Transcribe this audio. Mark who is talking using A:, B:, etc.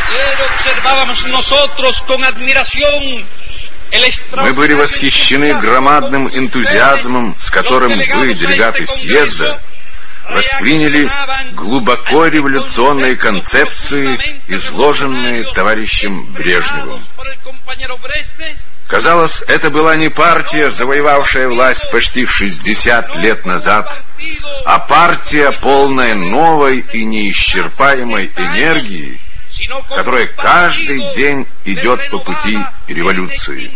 A: Мы были восхищены громадным энтузиазмом, с которым вы, делегаты съезда, восприняли глубоко революционные концепции, изложенные товарищем Брежневым. Казалось, это была не партия, завоевавшая власть почти 60 лет назад, а партия, полная новой и неисчерпаемой энергии, которая каждый день идет по пути революции.